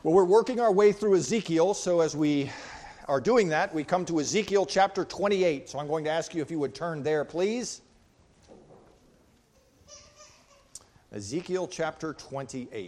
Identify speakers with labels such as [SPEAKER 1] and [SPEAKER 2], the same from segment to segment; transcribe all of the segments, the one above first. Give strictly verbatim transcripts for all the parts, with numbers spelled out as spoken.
[SPEAKER 1] Well, we're working our way through Ezekiel, so as we are doing that, we come to Ezekiel chapter twenty-eight. So I'm going to ask you if you would turn there, please. Ezekiel chapter twenty-eight.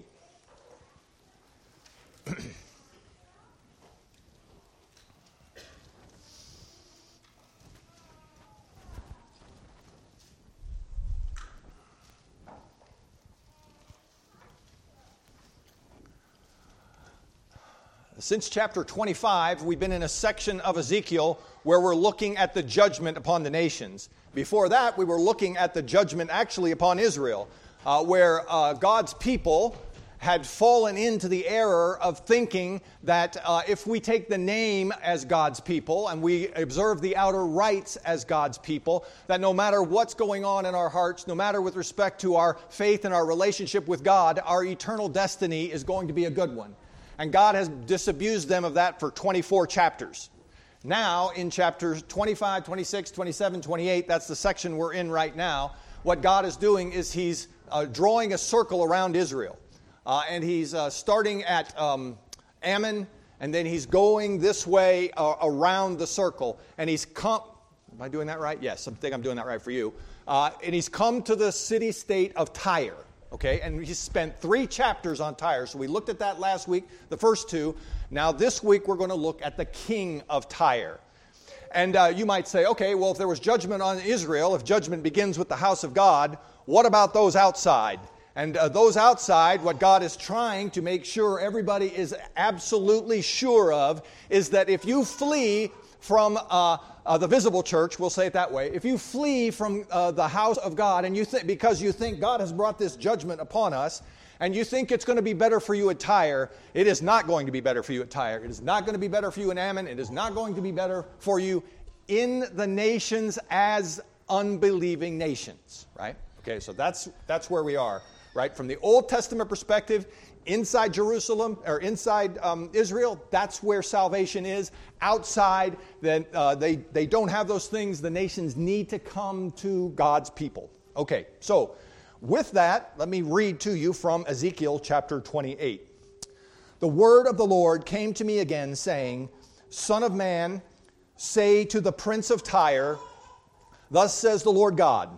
[SPEAKER 1] Since chapter twenty-five, we've been in a section of Ezekiel where we're looking at the judgment upon the nations. Before that, we were looking at the judgment actually upon Israel, uh, where uh, God's people had fallen into the error of thinking that uh, if we take the name as God's people and we observe the outer rites as God's people, that no matter what's going on in our hearts, no matter with respect to our faith and our relationship with God, our eternal destiny is going to be a good one. And God has disabused them of that for twenty-four chapters. Now, in chapters twenty-five, twenty-six, twenty-seven, twenty-eight, that's the section we're in right now, what God is doing is He's uh, drawing a circle around Israel. Uh, and He's uh, starting at um, Ammon, and then He's going this way uh, around the circle. And He's come... Am I doing that right? Yes, I think I'm doing that right for you. Uh, and He's come to the city-state of Tyre. Okay, and he spent three chapters on Tyre. So we looked at that last week, the first two. Now this week we're going to look at the king of Tyre. And uh, you might say, okay, well, if there was judgment on Israel, if judgment begins with the house of God, what about those outside? And uh, those outside, what God is trying to make sure everybody is absolutely sure of is that if you flee from uh, uh, the visible church, we'll say it that way, if you flee from uh, the house of God and you think because you think God has brought this judgment upon us and you think it's going to be better for you at Tyre, it is not going to be better for you at Tyre. It is not going to be better for you in Ammon. It is not going to be better for you in the nations as unbelieving nations, right? Okay, so that's that's where we are, right? From the Old Testament perspective, inside Jerusalem, or inside um, Israel, that's where salvation is. Outside, then uh, they, they don't have those things. The nations need to come to God's people. Okay, so with that, let me read to you from Ezekiel chapter twenty-eight. The word of the Lord came to me again, saying, Son of man, say to the prince of Tyre, Thus says the Lord God,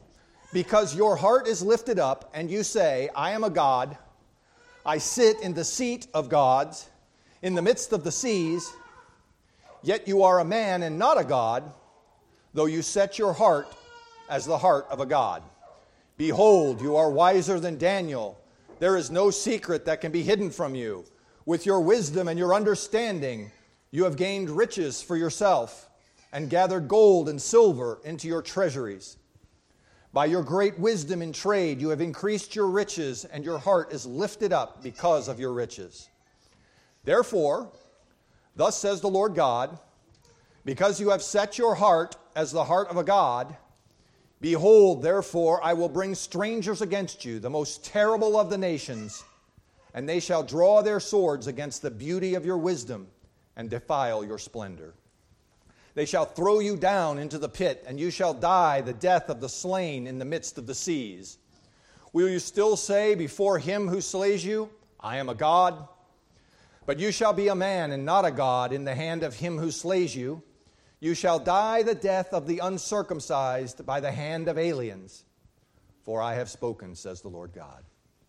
[SPEAKER 1] because your heart is lifted up, and you say, I am a god, I sit in the seat of gods, in the midst of the seas, yet you are a man and not a god, though you set your heart as the heart of a god. Behold, you are wiser than Daniel. There is no secret that can be hidden from you. With your wisdom and your understanding, you have gained riches for yourself and gathered gold and silver into your treasuries. By your great wisdom in trade, you have increased your riches, and your heart is lifted up because of your riches. Therefore, thus says the Lord God, because you have set your heart as the heart of a god, behold, therefore, I will bring strangers against you, the most terrible of the nations, and they shall draw their swords against the beauty of your wisdom and defile your splendor. They shall throw you down into the pit, and you shall die the death of the slain in the midst of the seas. Will you still say before him who slays you, I am a god? But you shall be a man and not a god in the hand of him who slays you. You shall die the death of the uncircumcised by the hand of aliens. For I have spoken, says the Lord God.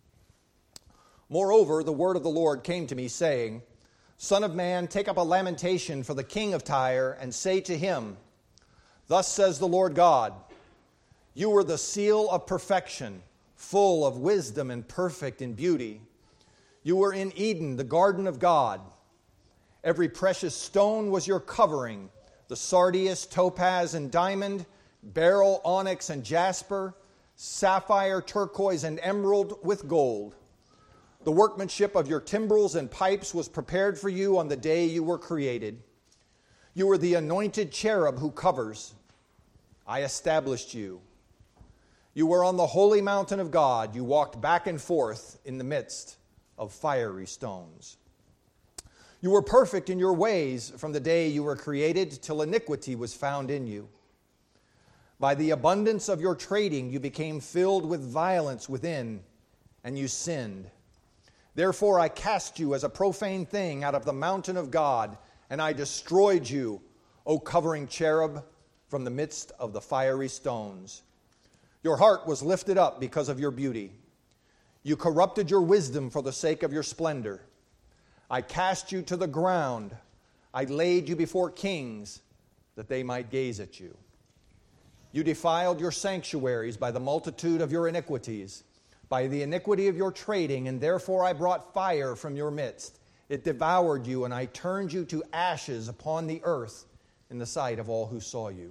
[SPEAKER 1] Moreover, the word of the Lord came to me, saying, Son of man, take up a lamentation for the king of Tyre, and say to him, Thus says the Lord God, You were the seal of perfection, full of wisdom and perfect in beauty. You were in Eden, the garden of God. Every precious stone was your covering, the sardius, topaz, and diamond, beryl, onyx, and jasper, sapphire, turquoise, and emerald with gold. The workmanship of your timbrels and pipes was prepared for you on the day you were created. You were the anointed cherub who covers. I established you. You were on the holy mountain of God. You walked back and forth in the midst of fiery stones. You were perfect in your ways from the day you were created till iniquity was found in you. By the abundance of your trading, you became filled with violence within, and you sinned. Therefore I cast you as a profane thing out of the mountain of God, and I destroyed you, O covering cherub, from the midst of the fiery stones. Your heart was lifted up because of your beauty. You corrupted your wisdom for the sake of your splendor. I cast you to the ground. I laid you before kings, that they might gaze at you. You defiled your sanctuaries by the multitude of your iniquities, by the iniquity of your trading, and therefore I brought fire from your midst. It devoured you, and I turned you to ashes upon the earth in the sight of all who saw you.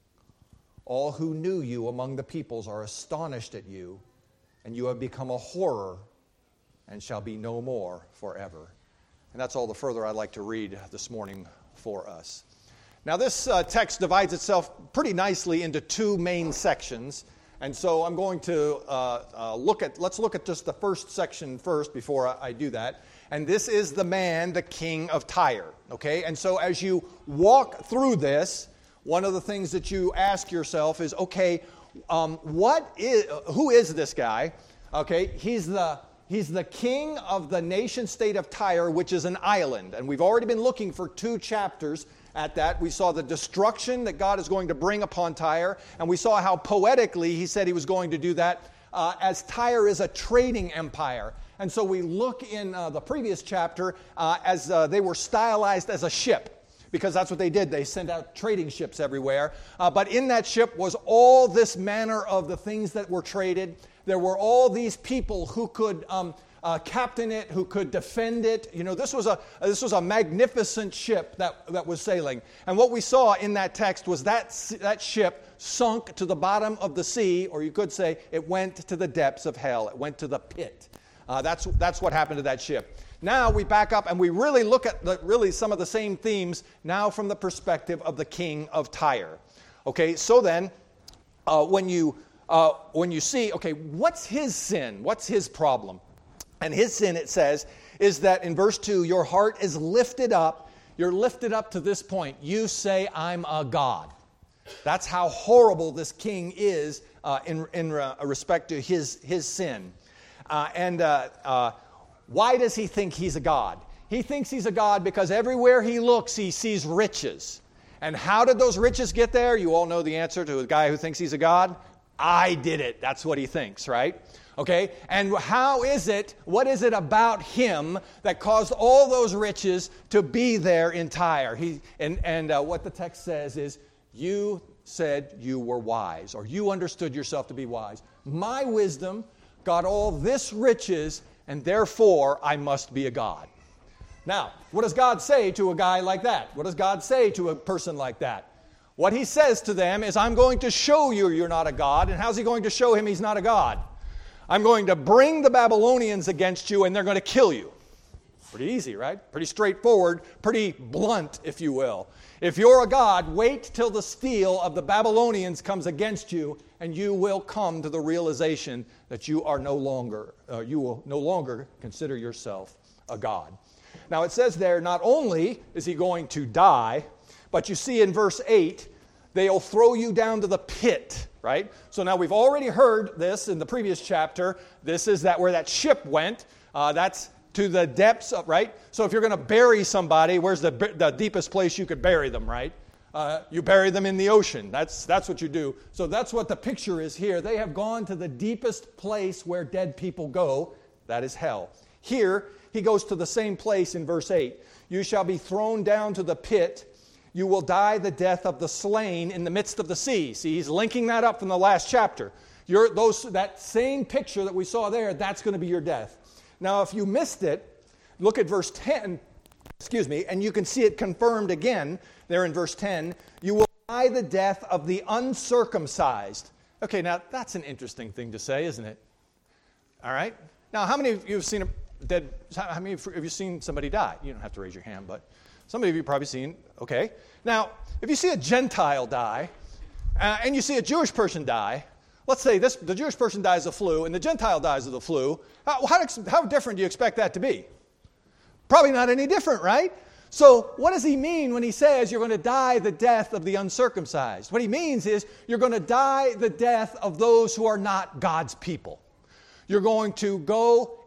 [SPEAKER 1] All who knew you among the peoples are astonished at you, and you have become a horror and shall be no more forever. And that's all the further I'd like to read this morning for us. Now, this uh, text divides itself pretty nicely into two main sections. And so I'm going to uh, uh, look at, let's look at just the first section first before I, I do that. And this is the man, the king of Tyre. Okay? And so as you walk through this, one of the things that you ask yourself is, okay, um, what is, who is this guy? Okay, he's the he's the king of the nation state of Tyre, which is an island. And we've already been looking for two chapters at that. We saw the destruction that God is going to bring upon Tyre, and we saw how poetically he said he was going to do that uh, as Tyre is a trading empire. And so we look in uh, the previous chapter uh, as uh, they were stylized as a ship, because that's what they did. They sent out trading ships everywhere. Uh, but in that ship was all this manner of the things that were traded. There were all these people who could um, uh, captain it, who could defend it. You know, this was a this was a magnificent ship that, that was sailing. And what we saw in that text was that that ship sunk to the bottom of the sea, or you could say it went to the depths of hell. It went to the pit. Uh, that's that's what happened to that ship. Now we back up and we really look at the, really some of the same themes now from the perspective of the king of Tyre. Okay, so then uh, when you uh, when you see, okay, what's his sin? What's his problem? And his sin, it says, is that in verse two, your heart is lifted up. You're lifted up to this point. You say, I'm a god. That's how horrible this king is uh, in, in uh, respect to his, his sin. Uh, and uh, uh, why does he think he's a god? He thinks he's a god because everywhere he looks, he sees riches. And how did those riches get there? You all know the answer to a guy who thinks he's a god. I did it. That's what he thinks, right? Okay, and how is it, what is it about him that caused all those riches to be there in Tyre? He, and and uh, what the text says is, you said you were wise, or you understood yourself to be wise. My wisdom got all this riches, and therefore I must be a god. Now, what does God say to a guy like that? What does God say to a person like that? What he says to them is, I'm going to show you you're not a god. And how's he going to show him he's not a god? I'm going to bring the Babylonians against you, and they're going to kill you. Pretty easy, right? Pretty straightforward, pretty blunt, if you will. If you're a god, wait till the steel of the Babylonians comes against you, and you will come to the realization that you are no longer, uh, you will no longer consider yourself a god. Now it says there, not only is he going to die, but you see in verse eight, they'll throw you down to the pit, right? So now we've already heard this in the previous chapter. This is that where that ship went. Uh, that's to the depths of, right? So if you're going to bury somebody, where's the, the deepest place you could bury them, right? Uh, you bury them in the ocean. That's, that's what you do. So that's what the picture is here. They have gone to the deepest place where dead people go. That is hell. Here, he goes to the same place in verse eight. You shall be thrown down to the pit. You will die the death of the slain in the midst of the sea. See, he's linking that up from the last chapter. You're, those, that same picture that we saw there, that's going to be your death. Now, if you missed it, look at verse ten, excuse me, and you can see it confirmed again there in verse ten. You will die the death of the uncircumcised. Okay, now that's an interesting thing to say, isn't it? All right. Now, how many of you have seen a dead? How many have you seen somebody die? You don't have to raise your hand, but some of you have probably seen. Okay. Now, if you see a Gentile die, uh, and you see a Jewish person die, let's say this: the Jewish person dies of flu, and the Gentile dies of the flu. How, how, how different do you expect that to be? Probably not any different, right? So what does he mean when he says you're going to die the death of the uncircumcised? What he means is you're going to die the death of those who are not God's people. You're going to go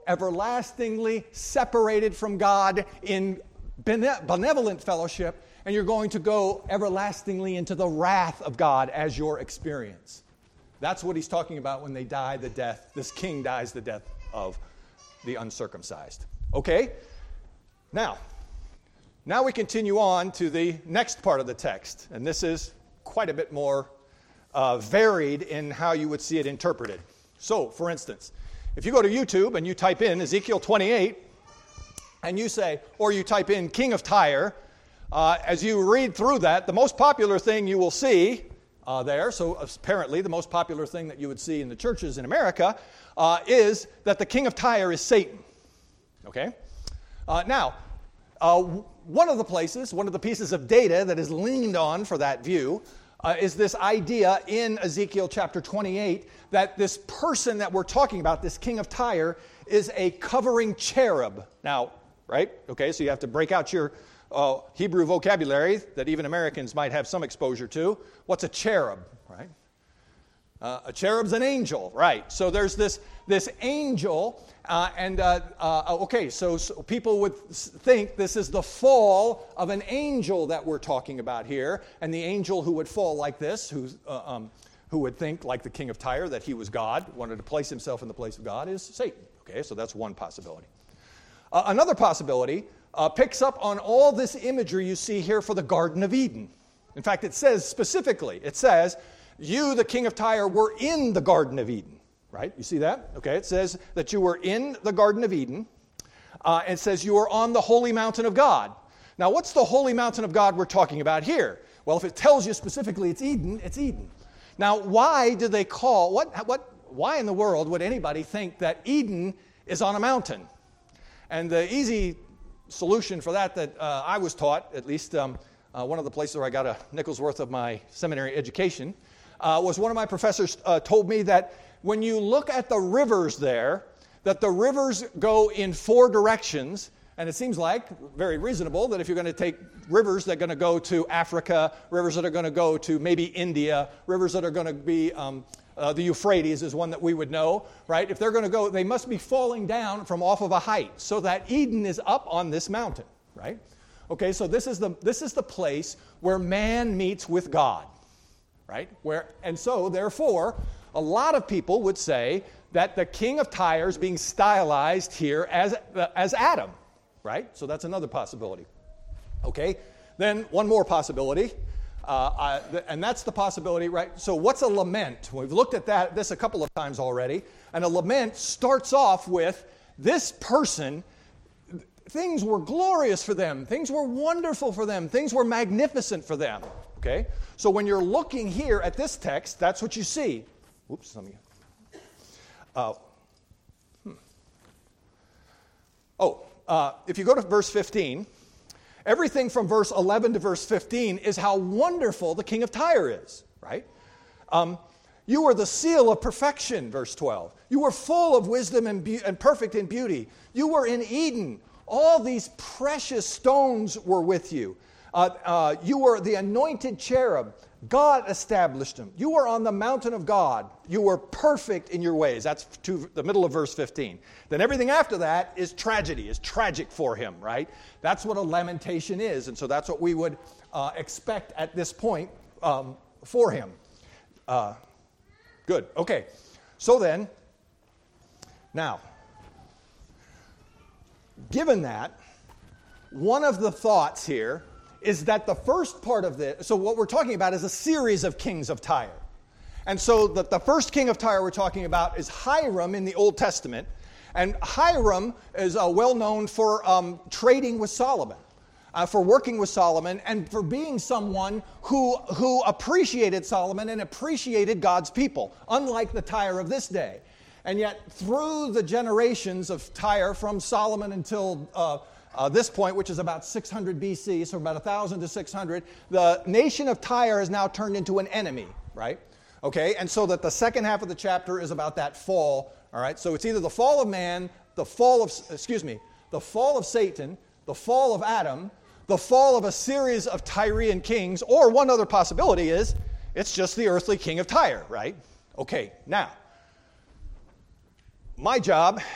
[SPEAKER 1] everlastingly separated from God in bene- benevolent fellowship, and you're going to go everlastingly into the wrath of God as your experience. That's what he's talking about when they die the death, this king dies the death of the uncircumcised. Okay? Now, now we continue on to the next part of the text, and this is quite a bit more uh, varied in how you would see it interpreted. So, for instance, if you go to YouTube and you type in Ezekiel twenty-eight, and you say, or you type in King of Tyre, uh, as you read through that, the most popular thing you will see uh, there, so apparently the most popular thing that you would see in the churches in America, uh, is that the King of Tyre is Satan. Okay? Uh, now, uh, one of the places, one of the pieces of data that is leaned on for that view uh, is this idea in Ezekiel chapter twenty-eight that this person that we're talking about, this King of Tyre, is a covering cherub. Now, right? Okay, so you have to break out your uh, Hebrew vocabulary that even Americans might have some exposure to. What's a cherub, right? Uh, a cherub's an angel, right? So there's this this angel, uh, and uh, uh, okay, so, so people would think this is the fall of an angel that we're talking about here, and the angel who would fall like this, who uh, um, who would think like the King of Tyre that he was God, wanted to place himself in the place of God, is Satan. Okay, so that's one possibility. Uh, another possibility uh, picks up on all this imagery you see here for the Garden of Eden. In fact, it says specifically, it says, you, the King of Tyre, were in the Garden of Eden, right? You see that? Okay, it says that you were in the Garden of Eden. Uh, it says you are on the holy mountain of God. Now, what's the holy mountain of God we're talking about here? Well, if it tells you specifically it's Eden, it's Eden. Now, why do they call, what, what, why in the world would anybody think that Eden is on a mountain? And the easy solution for that that uh, I was taught, at least um, uh, one of the places where I got a nickel's worth of my seminary education, uh, was one of my professors uh, told me that when you look at the rivers there, that the rivers go in four directions, and it seems like very reasonable that if you're going to take rivers that are going to go to Africa, rivers that are going to go to maybe India, rivers that are going to be, um, uh, the Euphrates is one that we would know, right? If they're going to go, they must be falling down from off of a height, so that Eden is up on this mountain, right? Okay, so this is the this is the place where man meets with God, right? Where and so therefore, a lot of people would say that the King of Tyre is being stylized here as uh, as Adam. Right? So that's another possibility. Okay? Then one more possibility, uh, uh, th- and that's the possibility, right? So what's a lament? We've looked at that this a couple of times already, and a lament starts off with this person, things were glorious for them, things were wonderful for them, things were magnificent for them. Okay? So when you're looking here at this text, that's what you see. Oops, let me... Uh, hmm. Oh, Uh, if you go to verse fifteen, everything from verse eleven to verse fifteen is how wonderful the King of Tyre is, right? Um, you were the seal of perfection, verse twelve. You were full of wisdom and, be- and perfect in beauty. You were in Eden. All these precious stones were with you. Uh, uh, you were the anointed cherub. God established them. You were on the mountain of God. You were perfect in your ways. That's to the middle of verse fifteen. Then everything after that is tragedy, is tragic for him, right? That's what a lamentation is, and so that's what we would uh, expect at this point um, for him. Uh, good. Okay. So then, now, given that, one of the thoughts here is that the first part of this, so what we're talking about is a series of kings of Tyre. And so the, the first king of Tyre we're talking about is Hiram in the Old Testament. And Hiram is uh, well known for um, trading with Solomon, uh, for working with Solomon, and for being someone who, who appreciated Solomon and appreciated God's people, unlike the Tyre of this day. And yet, through the generations of Tyre, from Solomon until uh, Uh, this point, which is about six hundred B C, so about one thousand to six hundred, the nation of Tyre has now turned into an enemy, right? Okay, and so that the second half of the chapter is about that fall, all right? So it's either the fall of man, the fall of, excuse me, the fall of Satan, the fall of Adam, the fall of a series of Tyrian kings, or one other possibility is it's just the earthly king of Tyre, right? Okay, now, my job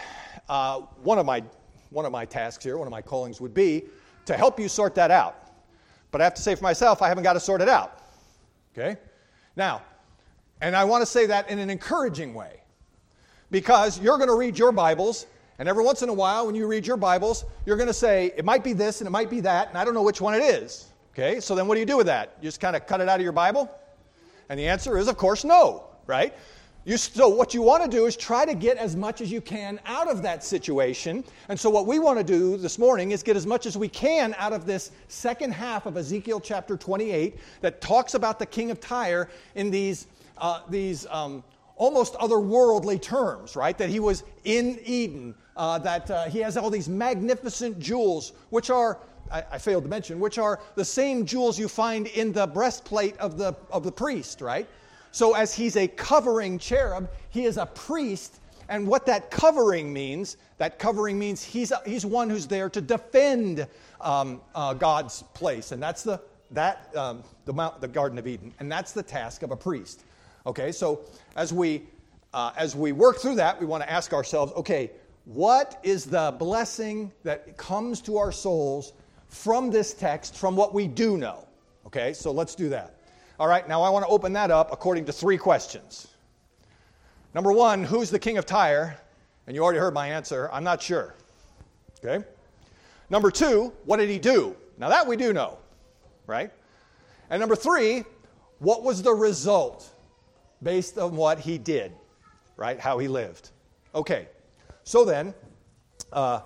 [SPEAKER 1] uh, one of my one of my tasks here, one of my callings would be to help you sort that out. But I have to say for myself, I haven't got to sort it out. Okay? Now, and I want to say that in an encouraging way, because you're going to read your Bibles, and every once in a while when you read your Bibles, you're going to say, it might be this and it might be that, and I don't know which one it is. Okay? So then what do you do with that? You just kind of cut it out of your Bible? And the answer is, of course, no, right? You, so what you want to do is try to get as much as you can out of that situation. And so what we want to do this morning is get as much as we can out of this second half of Ezekiel chapter twenty-eight that talks about the king of Tyre in these, uh, these um, almost otherworldly terms, right? That he was in Eden, uh, that uh, he has all these magnificent jewels, which are, I, I failed to mention, which are the same jewels you find in the breastplate of the of the priest, right? So as he's a covering cherub, he is a priest, and what that covering means, that covering means he's a, he's one who's there to defend um, uh, God's place, and that's the that um, the Mount, the Garden of Eden, and that's the task of a priest. Okay, so as we uh, as we work through that, we want to ask ourselves, okay, what is the blessing that comes to our souls from this text, from what we do know? Okay, so let's do that. All right, now I want to open that up according to three questions. Number one, who's the king of Tyre? And you already heard my answer. I'm not sure. Okay? Number two, what did he do? Now that we do know, right? And number three, what was the result based on what he did, right? How he lived. Okay, so then, uh,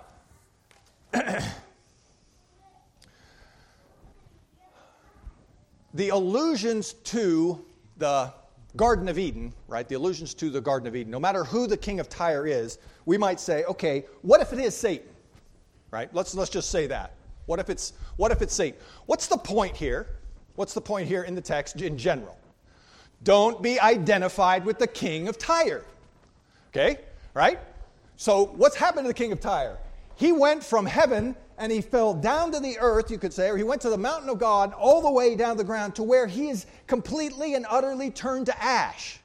[SPEAKER 1] the allusions to the Garden of Eden, right? The allusions to the Garden of Eden, no matter who the king of Tyre is, we might say, okay, what if it is Satan? Right? Let's let's just say that. What if it's what if it's Satan? What's the point here? What's the point here in the text in general? Don't be identified with the king of Tyre. Okay? Right? So what's happened to the king of Tyre? He went from heaven and he fell down to the earth, you could say, or he went to the mountain of God all the way down the ground to where he is completely and utterly turned to ash.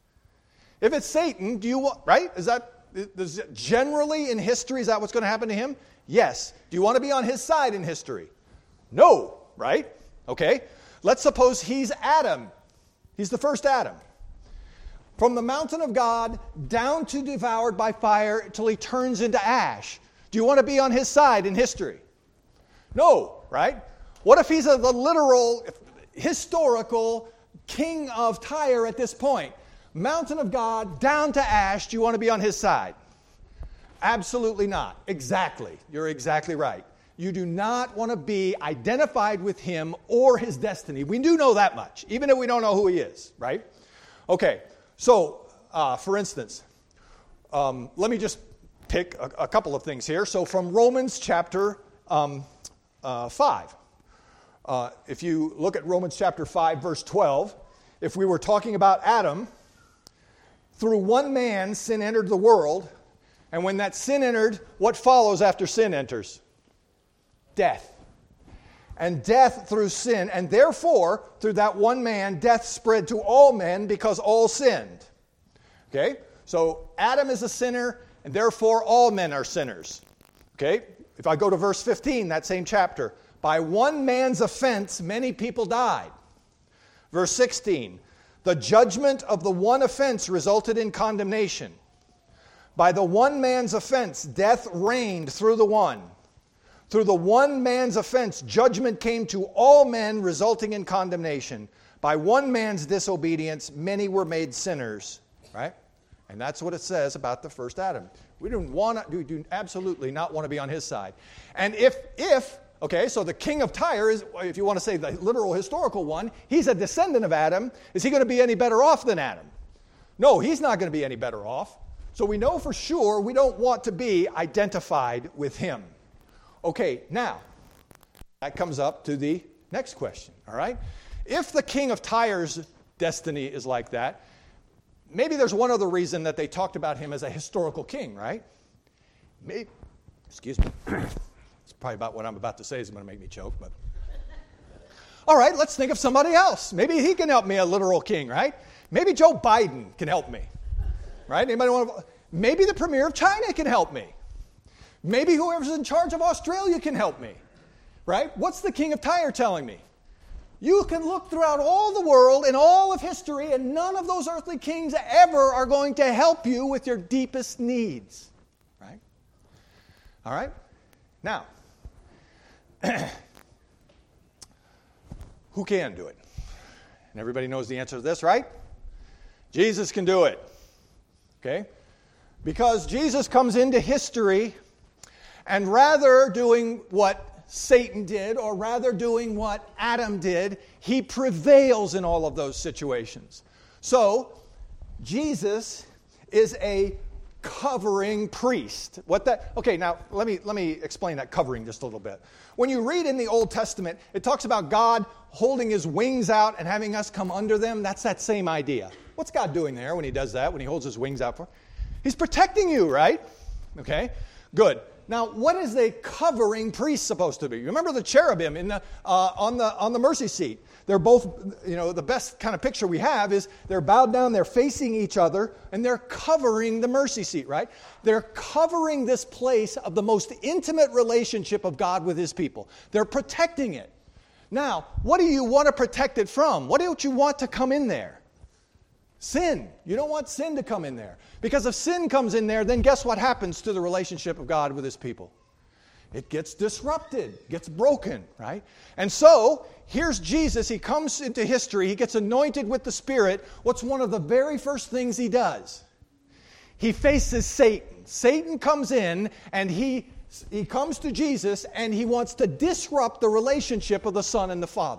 [SPEAKER 1] If it's Satan, do you want, right? Is that, is generally in history, is that what's going to happen to him? Yes. Do you want to be on his side in history? No, right? Okay. Let's suppose he's Adam. He's the first Adam. From the mountain of God down to devoured by fire until he turns into ash. Do you want to be on his side in history? No, right? What if he's a, the literal, historical king of Tyre at this point? Mountain of God, down to ash. Do you want to be on his side? Absolutely not. Exactly. You're exactly right. You do not want to be identified with him or his destiny. We do know that much, even if we don't know who he is, right? Okay, so, uh, for instance, um, let me just pick a, a couple of things here. So from Romans chapter um, uh, five, uh, if you look at Romans chapter five, verse twelve, if we were talking about Adam, through one man sin entered the world, and when that sin entered, what follows after sin enters? Death. And death through sin, and therefore, through that one man, death spread to all men because all sinned. Okay? So Adam is a sinner, and therefore all men are sinners. Okay? If I go to verse fifteen, that same chapter, by one man's offense, many people died. Verse sixteen, the judgment of the one offense resulted in condemnation. By the one man's offense, death reigned through the one. Through the one man's offense, judgment came to all men, resulting in condemnation. By one man's disobedience, many were made sinners. Right? And that's what it says about the first Adam. We don't want to, we do absolutely not want to be on his side. And if, if, okay, so the king of Tyre is, if you want to say the literal historical one, he's a descendant of Adam. Is he going to be any better off than Adam? No, he's not going to be any better off. So we know for sure we don't want to be identified with him. Okay, now, that comes up to the next question, all right? If the king of Tyre's destiny is like that, maybe there's one other reason that they talked about him as a historical king, right? Maybe, excuse me. It's probably about what I'm about to say is going to make me choke, but. All right, let's think of somebody else. Maybe he can help me, a literal king, right? Maybe Joe Biden can help me, right? Anybody want to? Maybe the premier of China can help me. Maybe whoever's in charge of Australia can help me, right? What's the king of Tyre telling me? You can look throughout all the world and all of history, and none of those earthly kings ever are going to help you with your deepest needs, right? All right? Now, who can do it? And everybody knows the answer to this, right? Jesus can do it. Okay? Because Jesus comes into history, and rather doing what Satan did, or rather doing what Adam did, he prevails in all of those situations. So, Jesus is a covering priest. What that? Okay, now let me let me explain that covering just a little bit. When you read in the Old Testament, it talks about God holding his wings out and having us come under them. That's that same idea. What's God doing there when he does that, when he holds his wings out for? He's protecting you, right? Okay, good. Now, what is a covering priest supposed to be? Remember the cherubim in the uh, on the on the mercy seat. They're both, you know, the best kind of picture we have is they're bowed down, they're facing each other, and they're covering the mercy seat, right? They're covering this place of the most intimate relationship of God with his people. They're protecting it. Now, what do you want to protect it from? What don't you want to come in there? Sin. You don't want sin to come in there. Because if sin comes in there, then guess what happens to the relationship of God with his people? It gets disrupted, gets broken, right? And so, here's Jesus. He comes into history. He gets anointed with the Spirit. What's one of the very first things he does? He faces Satan. Satan comes in, and he, he comes to Jesus, and he wants to disrupt the relationship of the Son and the Father.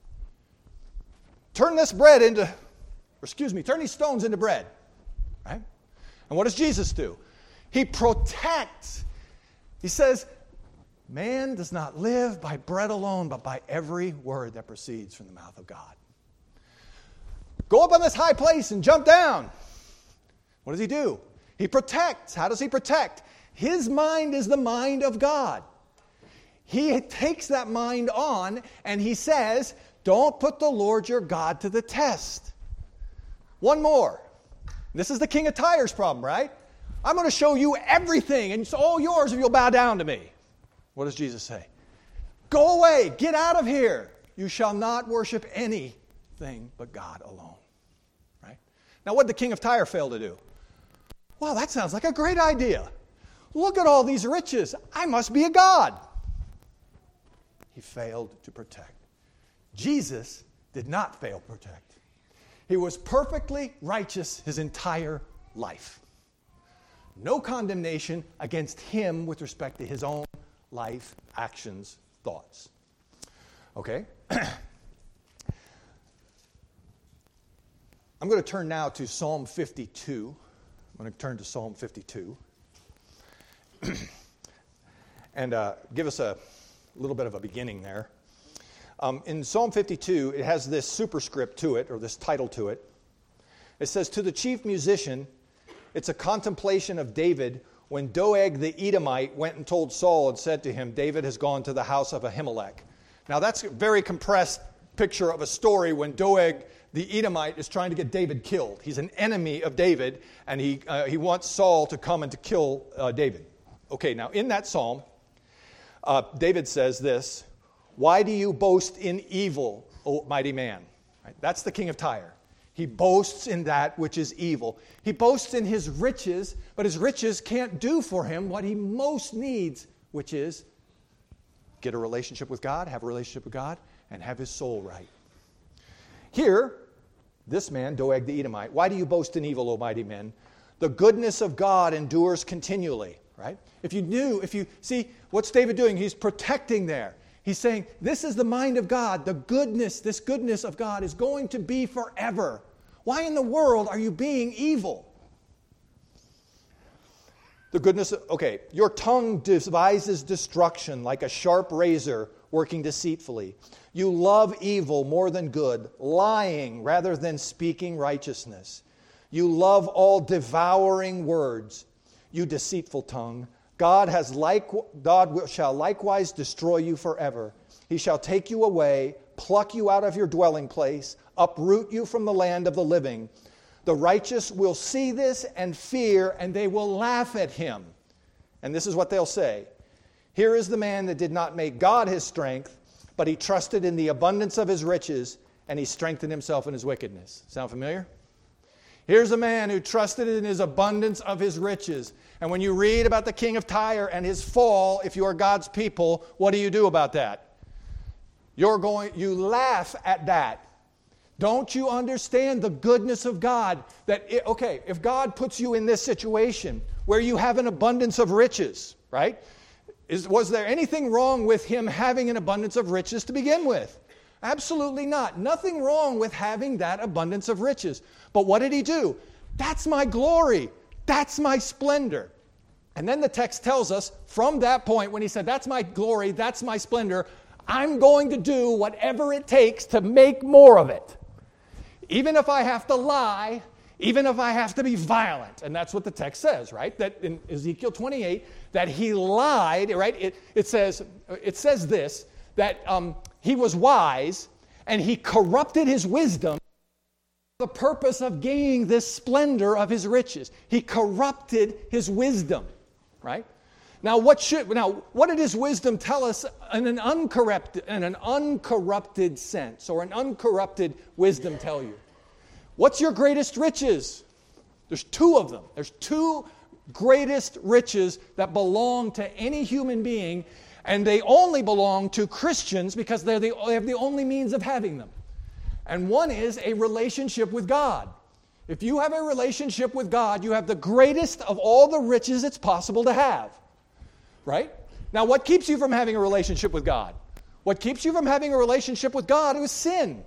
[SPEAKER 1] Turn this bread into, or excuse me, turn these stones into bread, right? And what does Jesus do? He protects. He says, man does not live by bread alone, but by every word that proceeds from the mouth of God. Go up on this high place and jump down. What does he do? He protects. How does he protect? His mind is the mind of God. He takes that mind on and he says, don't put the Lord your God to the test. One more. This is the king of Tyre's problem, right? I'm going to show you everything, and it's all yours if you'll bow down to me. What does Jesus say? Go away, get out of here. You shall not worship anything but God alone. Right? Now, what did the king of Tyre fail to do? Wow, that sounds like a great idea. Look at all these riches. I must be a god. He failed to protect. Jesus did not fail to protect. He was perfectly righteous his entire life. No condemnation against him with respect to his own life, actions, thoughts. Okay? I'm going to turn now to Psalm fifty-two. I'm going to turn to Psalm fifty-two. and uh, give us a little bit of a beginning there. Um, in Psalm fifty-two, it has this superscript to it, or this title to it. It says, to the chief musician, it's a contemplation of David when Doeg the Edomite went and told Saul and said to him, David has gone to the house of Ahimelech. Now that's a very compressed picture of a story when Doeg the Edomite is trying to get David killed. He's an enemy of David, and he, uh, he wants Saul to come and to kill uh, David. Okay, now in that psalm, uh, David says this, why do you boast in evil, O mighty man? Right? That's the king of Tyre. He boasts in that which is evil. He boasts in his riches, but his riches can't do for him what he most needs, which is get a relationship with God, have a relationship with God, and have his soul right. Here, this man, Doeg the Edomite, why do you boast in evil, O mighty men? The goodness of God endures continually, right? If you knew, if you, see, what's David doing? He's protecting there. He's saying, this is the mind of God. The goodness, this goodness of God is going to be forever. Why in the world are you being evil? The goodness of, okay, your tongue devises destruction like a sharp razor working deceitfully. You love evil more than good, lying rather than speaking righteousness. You love all devouring words, you deceitful tongue. God has like God shall likewise destroy you forever. He shall take you away, pluck you out of your dwelling place, uproot you from the land of the living. The righteous will see this and fear, and they will laugh at him. And this is what they'll say. Here is the man that did not make God his strength, but he trusted in the abundance of his riches, and he strengthened himself in his wickedness. Sound familiar? Here's a man who trusted in his abundance of his riches. And when you read about the king of Tyre and his fall, if you are God's people, what do you do about that? You're going, you laugh at that. Don't you understand the goodness of God? That, it, okay, if God puts you in this situation where you have an abundance of riches, right? Is, was there anything wrong with him having an abundance of riches to begin with? Absolutely not. Nothing wrong with having that abundance of riches. But what did he do? That's my glory. That's my splendor. And then the text tells us from that point when he said, that's my glory, that's my splendor, I'm going to do whatever it takes to make more of it. Even if I have to lie, even if I have to be violent. And that's what the text says, right? That in Ezekiel twenty-eight, that he lied, right? It, it says it says this, that um, he was wise and he corrupted his wisdom for the purpose of gaining this splendor of his riches. He corrupted his wisdom, right? Now, what should now what did his wisdom tell us in an uncorrupted in an uncorrupted sense, or an uncorrupted wisdom tell you? What's your greatest riches? There's two of them. There's two greatest riches that belong to any human being, and they only belong to Christians because they're the, they have the only means of having them. And one is a relationship with God. If you have a relationship with God, you have the greatest of all the riches it's possible to have. Right? Now, what keeps you from having a relationship with God? What keeps you from having a relationship with God is sin.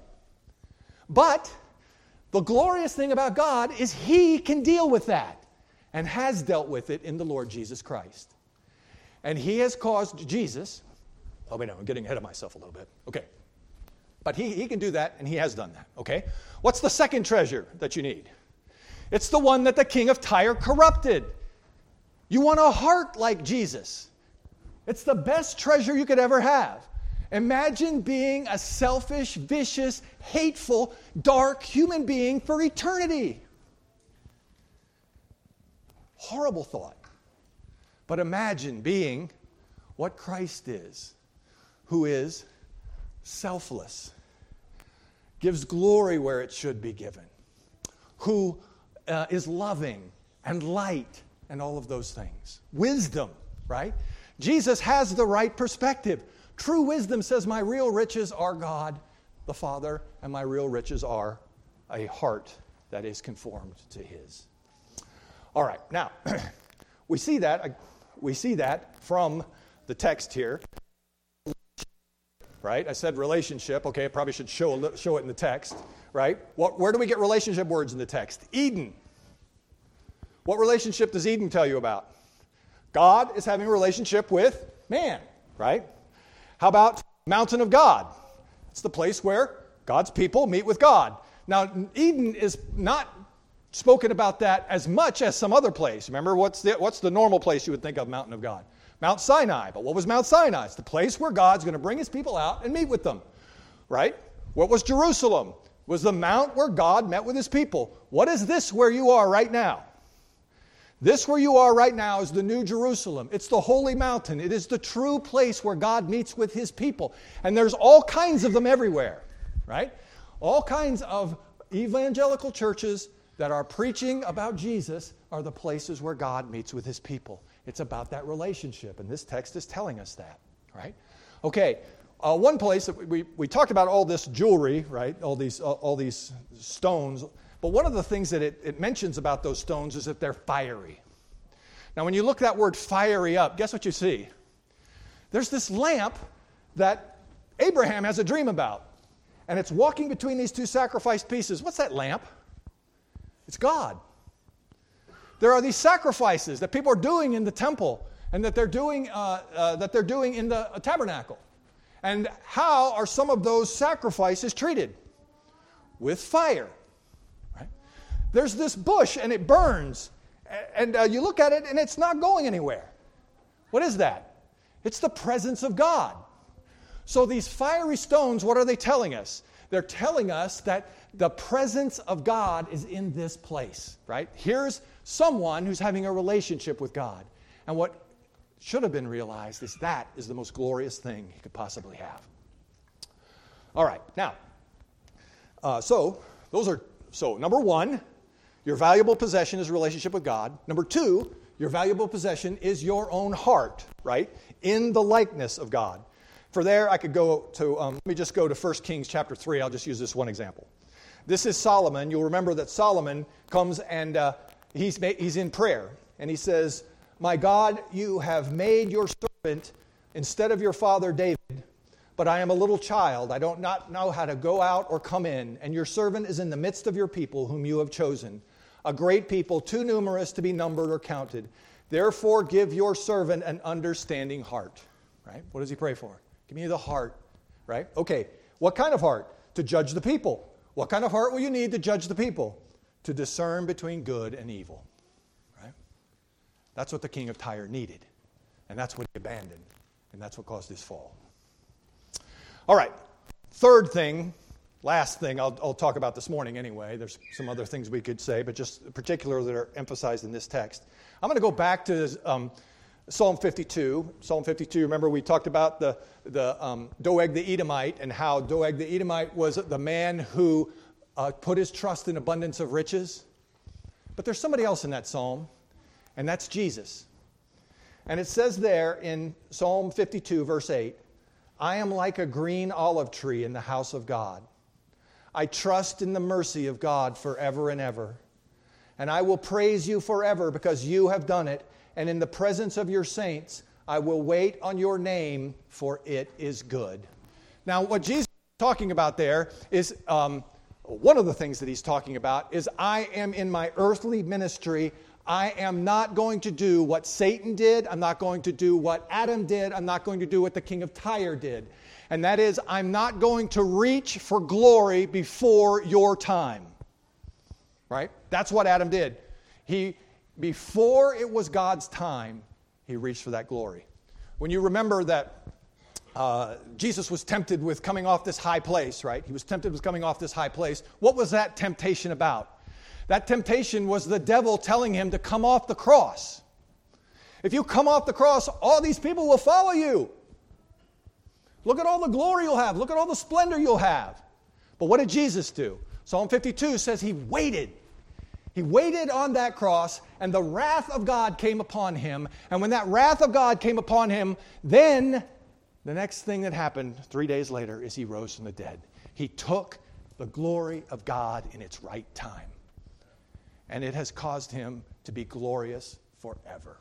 [SPEAKER 1] But the glorious thing about God is He can deal with that and has dealt with it in the Lord Jesus Christ. And He has caused Jesus, oh wait, no, I'm getting ahead of myself a little bit. Okay. But he, he can do that, and He has done that. Okay? What's the second treasure that you need? It's the one that the king of Tyre corrupted. You want a heart like Jesus. It's the best treasure you could ever have. Imagine being a selfish, vicious, hateful, dark human being for eternity. Horrible thought. But imagine being what Christ is, who is selfless, gives glory where it should be given, who uh, is loving and light and all of those things. Wisdom, right? Jesus has the right perspective. True wisdom says, my real riches are God, the Father, and my real riches are a heart that is conformed to His. All right, now, we see that, we see that from the text here. Right? I said relationship. Okay, I probably should show, show it in the text. Right? What, where do we get relationship words in the text? Eden. What relationship does Eden tell you about? God is having a relationship with man. Right? How about mountain of God? It's the place where God's people meet with God. Now, Eden is not spoken about that as much as some other place. Remember, what's the, what's the normal place you would think of, mountain of God? Mount Sinai. But what was Mount Sinai? It's the place where God's going to bring His people out and meet with them. Right? What was Jerusalem? It was the mount where God met with His people. What is this where you are right now? This where you are right now is the New Jerusalem. It's the holy mountain. It is the true place where God meets with His people. And there's all kinds of them everywhere. Right? All kinds of evangelical churches that are preaching about Jesus are the places where God meets with His people. It's about that relationship, and this text is telling us that, right? Okay, uh, one place that we, we talked about all this jewelry, right? All these all, all these stones, but one of the things that it, it mentions about those stones is that they're fiery. Now, when you look that word fiery up, guess what you see? There's this lamp that Abraham has a dream about, and it's walking between these two sacrifice pieces. What's that lamp? It's God. There are these sacrifices that people are doing in the temple and that they're doing uh, uh, that they're doing in the uh, tabernacle. And how are some of those sacrifices treated? With fire. Right? There's this bush and it burns, and uh, you look at it and it's not going anywhere. What is that? It's the presence of God. So these fiery stones, what are they telling us? They're telling us that the presence of God is in this place, right? Here's someone who's having a relationship with God. And what should have been realized, is that is the most glorious thing he could possibly have. All right, now, uh, so those are, so number one, your valuable possession is a relationship with God. Number two, your valuable possession is your own heart, right? In the likeness of God. For there, I could go to, um, let me just go to First Kings chapter three. I'll just use this one example. This is Solomon. You'll remember that Solomon comes and uh, he's, ma- he's in prayer. And he says, my God, you have made your servant instead of your father David, but I am a little child. I don't not know how to go out or come in. And your servant is in the midst of your people whom you have chosen, a great people, too numerous to be numbered or counted. Therefore, give your servant an understanding heart. Right? What does he pray for? Give me the heart. Right? Okay. What kind of heart? To judge the people. What kind of heart will you need to judge the people? To discern between good and evil. Right? That's what the king of Tyre needed. And that's what he abandoned. And that's what caused his fall. All right. Third thing, last thing I'll, I'll talk about this morning anyway. There's some other things we could say, but just particular that are emphasized in this text. I'm going to go back to um, Psalm fifty-two. Psalm fifty-two, remember we talked about the, the um, Doeg the Edomite and how Doeg the Edomite was the man who uh, put his trust in abundance of riches. But there's somebody else in that psalm, and that's Jesus. And it says there in Psalm fifty-two, verse eight, I am like a green olive tree in the house of God. I trust in the mercy of God forever and ever. And I will praise you forever because you have done it. And in the presence of your saints, I will wait on your name, for it is good. Now, what Jesus is talking about there is, um, one of the things that he's talking about is, I am in my earthly ministry. I am not going to do what Satan did. I'm not going to do what Adam did. I'm not going to do what the king of Tyre did. And that is, I'm not going to reach for glory before your time. Right? That's what Adam did. He, before it was God's time, he reached for that glory. When you remember that uh, Jesus was tempted with coming off this high place, right? He was tempted with coming off this high place. What was that temptation about? That temptation was the devil telling him to come off the cross. If you come off the cross, all these people will follow you. Look at all the glory you'll have. Look at all the splendor you'll have. But what did Jesus do? Psalm fifty-two says he waited. He waited on that cross, and the wrath of God came upon him. And when that wrath of God came upon him, then the next thing that happened three days later is he rose from the dead. He took the glory of God in its right time. And it has caused him to be glorious forever.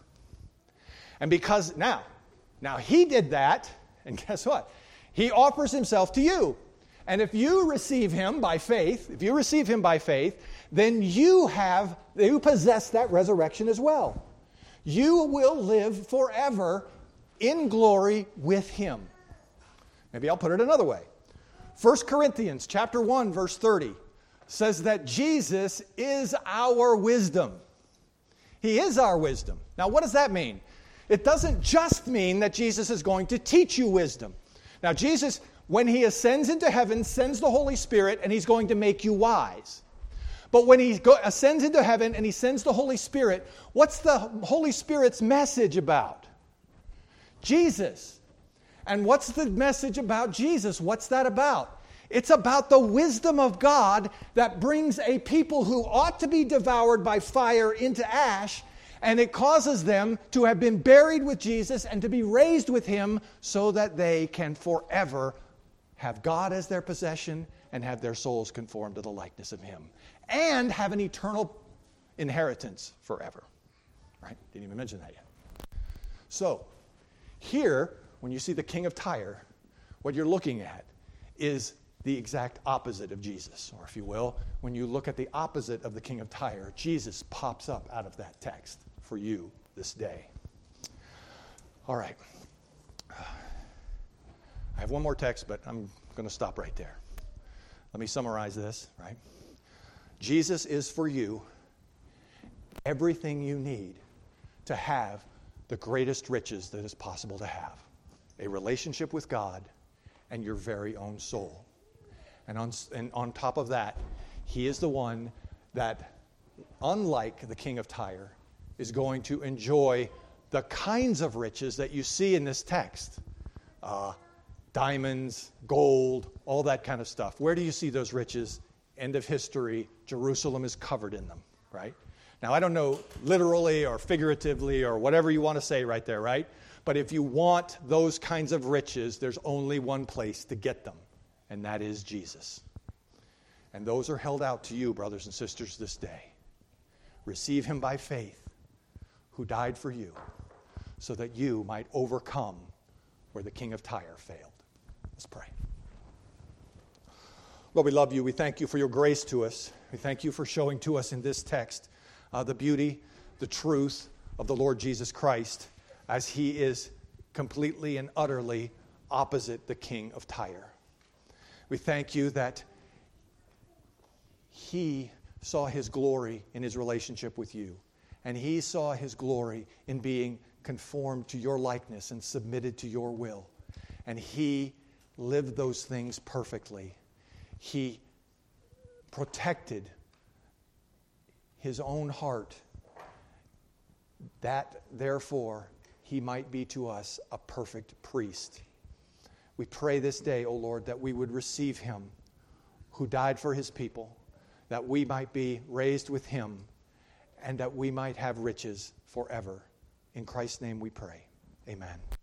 [SPEAKER 1] And because now, now he did that, and guess what? He offers himself to you. And if you receive him by faith, if you receive him by faith, then you have, you possess that resurrection as well. You will live forever in glory with him. Maybe I'll put it another way. First Corinthians chapter one, verse thirty says that Jesus is our wisdom. He is our wisdom. Now, what does that mean? It doesn't just mean that Jesus is going to teach you wisdom. Now, Jesus, when he ascends into heaven, sends the Holy Spirit, and he's going to make you wise. But when he go, ascends into heaven and he sends the Holy Spirit, what's the Holy Spirit's message about? Jesus. And what's the message about Jesus? What's that about? It's about the wisdom of God that brings a people who ought to be devoured by fire into ash, and it causes them to have been buried with Jesus and to be raised with him so that they can forever have God as their possession and have their souls conformed to the likeness of him and have an eternal inheritance forever. Right? Didn't even mention that yet. So, here, when you see the king of Tyre, what you're looking at is the exact opposite of Jesus. Or if you will, when you look at the opposite of the king of Tyre, Jesus pops up out of that text for you this day. All right. I have one more text, but I'm going to stop right there. Let me summarize this, right? Jesus is for you everything you need to have the greatest riches that is possible to have. A relationship with God and your very own soul. And on, and on top of that, he is the one that, unlike the king of Tyre, is going to enjoy the kinds of riches that you see in this text, uh, diamonds, gold, all that kind of stuff, where do you see those riches? End of history, Jerusalem is covered in them, right? Now, I don't know literally or figuratively or whatever you want to say right there, right? But if you want those kinds of riches, there's only one place to get them, and that is Jesus. And those are held out to you, brothers and sisters, this day. Receive him by faith, who died for you, so that you might overcome where the king of Tyre failed. Let's pray. Lord, we love you. We thank you for your grace to us. We thank you for showing to us in this text uh, the beauty, the truth of the Lord Jesus Christ, as he is completely and utterly opposite the king of Tyre. We thank you that he saw his glory in his relationship with you, and he saw his glory in being conformed to your likeness and submitted to your will. And he lived those things perfectly. He protected his own heart, that therefore he might be to us a perfect priest. We pray this day, O Lord, that we would receive him who died for his people, that we might be raised with him, and that we might have riches forever. In Christ's name we pray. Amen.